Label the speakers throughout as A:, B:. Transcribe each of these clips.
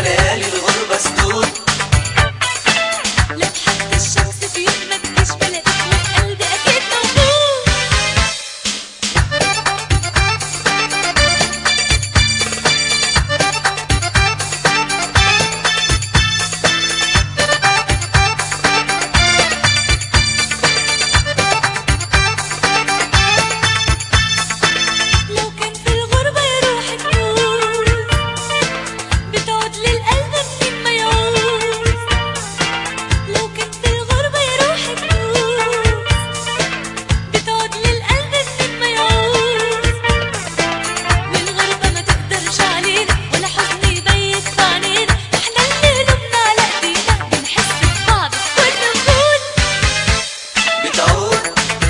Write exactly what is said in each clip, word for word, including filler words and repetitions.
A: ليالي الغربة سدود.
B: لو حتى الشمس في يوم ما تجيش بلاقيك وقلبي أكيد موجود. لو كان في الغربة يا روحي تموت بتعود للقلب منين ما يعود. لو كان في الغربة يا روحي تموت بتعود للقلب منين ما يعود. والغربة ما تقدرش علينا ولا حزن يبيت في عينينا، احنا اللي قلوبنا على ايدينا بنحس ببعض في كل وجود.
A: بتعود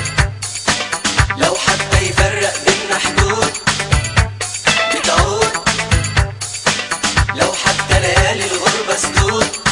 A: لو حتى يفرق بينا حدود. بتعود لو حتى ليالي الغربة سدود.